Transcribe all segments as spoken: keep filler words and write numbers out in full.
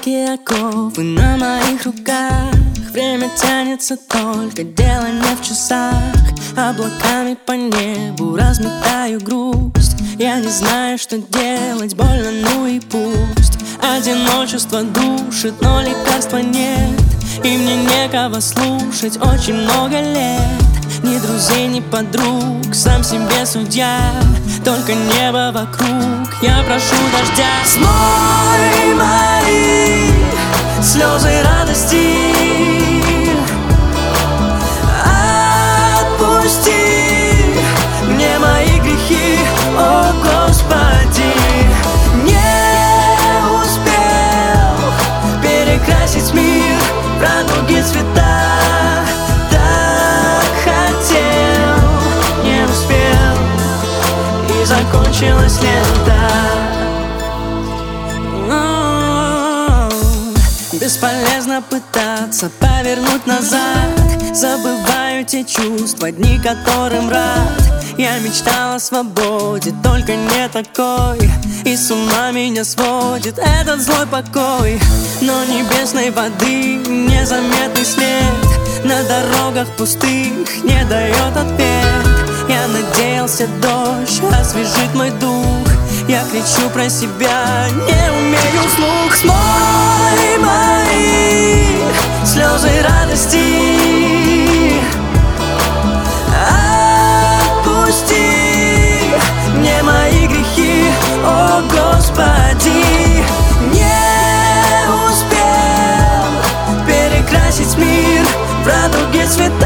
Навеки оковы на моих руках. Время тянется, только дело не в часах. Облаками по небу разметаю грусть. Я не знаю, что делать, больно, ну и пусть. Одиночество душит, но лекарства нет. И мне некого слушать очень много лет. Ни друзей, ни подруг, сам себе судья. Только небо вокруг, я прошу дождя. Смой мои слезы радости, отпусти мне мои грехи, о Господи. Не успел перекрасить мир в радуги цвета. Закончилась лента. Бесполезно пытаться повернуть назад. Забываю те чувства, дни которым рад. Я мечтал о свободе, только не такой. И с ума меня сводит этот злой покой. Но небесной воды незаметный след на дорогах пустых не дает ответ. Я надеялся, дождь освежит мой дух. Я кричу про себя, не умею вслух. Смой мои слезы радости, отпусти мне мои грехи, о Господи. Не успел перекрасить мир в радуге цвета.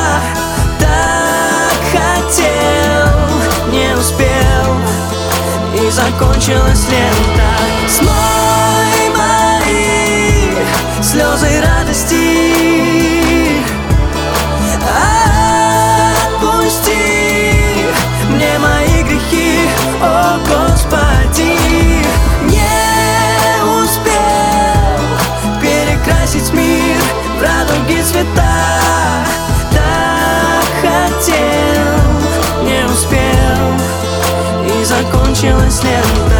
Не успел, и закончилась лента. Смой мои слезы радости, отпусти мне мои грехи, о Господи. Не успел перекрасить мир в радуги цвета. Так хотел, не успел, и закончилась лента.